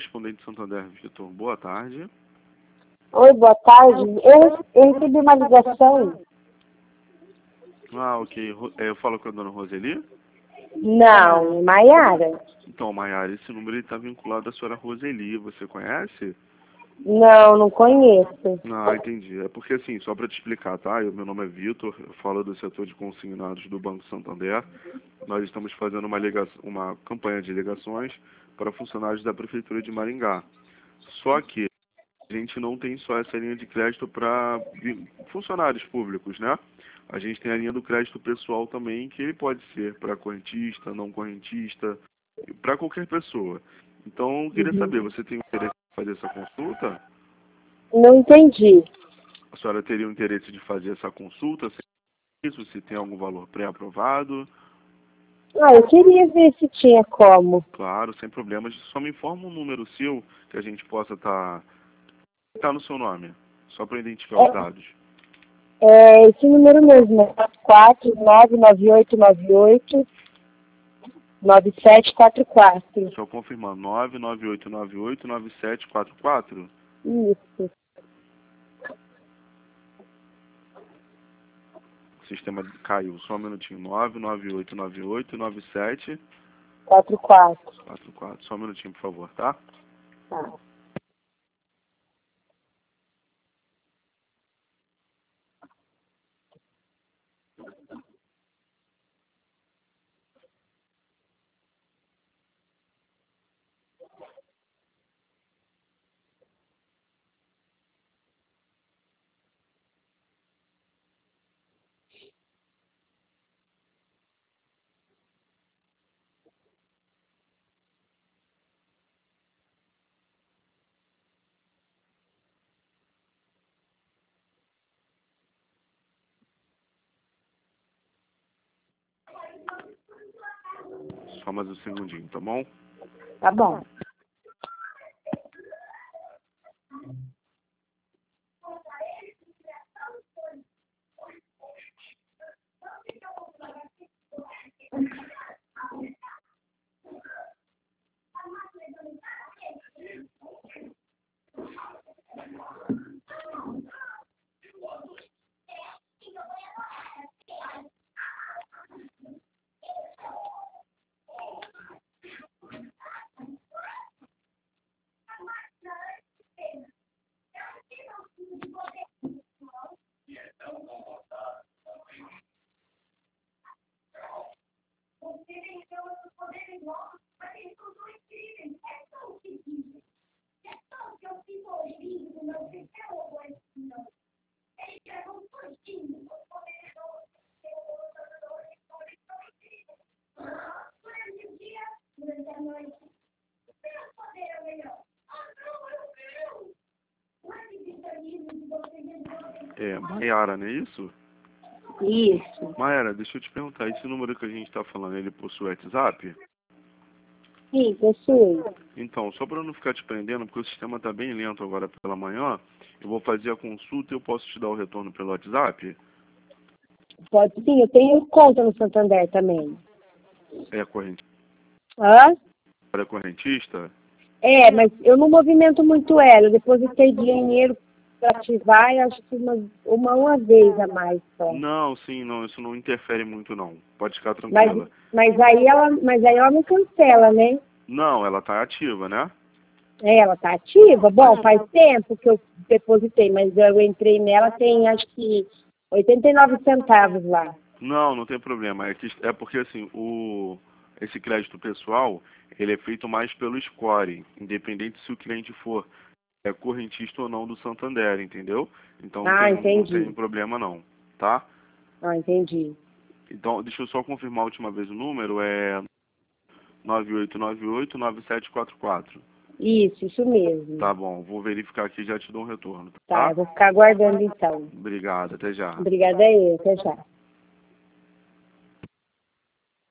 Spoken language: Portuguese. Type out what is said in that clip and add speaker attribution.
Speaker 1: correspondente Santander, Vitor. Boa tarde.
Speaker 2: Oi, boa tarde. Eu recebi uma ligação.
Speaker 1: Ah, ok. Eu falo com a dona Roseli?
Speaker 2: Não, Maiara.
Speaker 1: Então, Maiara, esse número está vinculado à senhora Roseli. Você conhece?
Speaker 2: Não, não conheço.
Speaker 1: Ah, entendi. É porque, assim, só para te explicar, tá? Meu nome é Vitor, eu falo do setor de consignados do Banco Santander. Nós estamos fazendo uma campanha de ligações para funcionários da Prefeitura de Maringá. Só que a gente não tem só essa linha de crédito para funcionários públicos, né? A gente tem a linha do crédito pessoal também, que ele pode ser para correntista, não correntista, para qualquer pessoa. Então, eu queria saber, você tem interesse em fazer essa consulta?
Speaker 2: Não entendi.
Speaker 1: A senhora teria o interesse de fazer essa consulta, se tem algum valor pré-aprovado?
Speaker 2: Ah, eu queria ver se tinha como.
Speaker 1: Claro, sem problemas. Só me informa um número seu que a gente possa estar no seu nome, só para identificar os dados.
Speaker 2: É esse número mesmo, é 49998989744.
Speaker 1: Só confirmando, 998989744.
Speaker 2: Isso.
Speaker 1: O sistema caiu, só um minutinho. 998989744.
Speaker 2: 44.
Speaker 1: Só um minutinho, por favor, tá?
Speaker 2: Tá.
Speaker 1: Só mais um segundinho, tá bom?
Speaker 2: Tá bom.
Speaker 1: Maiara, não é isso?
Speaker 2: Isso.
Speaker 1: Maiara, deixa eu te perguntar, esse número que a gente está falando, ele possui WhatsApp?
Speaker 2: Sim, possui.
Speaker 1: Então, só para não ficar te prendendo, porque o sistema está bem lento agora pela manhã, eu vou fazer a consulta e eu posso te dar o retorno pelo WhatsApp?
Speaker 2: Pode sim, eu tenho conta no Santander também.
Speaker 1: É correntista?
Speaker 2: Hã?
Speaker 1: É correntista?
Speaker 2: É, mas eu não movimento muito ela. Eu depositei dinheiro para ativar e acho que uma vez a mais só.
Speaker 1: Não, sim, não, isso não interfere muito não. Pode ficar
Speaker 2: Mas,
Speaker 1: tranquila.
Speaker 2: mas aí ela não cancela, né?
Speaker 1: Não, ela tá ativa, né?
Speaker 2: É, ela tá ativa. Bom, faz tempo que eu depositei, mas eu entrei nela, tem acho que 89 centavos lá.
Speaker 1: Não, não tem problema. É porque assim, esse crédito pessoal, ele é feito mais pelo score, independente se o cliente for correntista ou não do Santander, entendeu? Então não tem
Speaker 2: Entendi.
Speaker 1: problema não, tá?
Speaker 2: Entendi.
Speaker 1: Então, deixa eu só confirmar a última vez o número, é 98989744.
Speaker 2: Isso mesmo.
Speaker 1: Tá bom, vou verificar aqui e já te dou um retorno,
Speaker 2: Tá,
Speaker 1: tá?
Speaker 2: eu vou ficar aguardando então.
Speaker 1: Obrigado, até já.
Speaker 2: Obrigada aí, até já.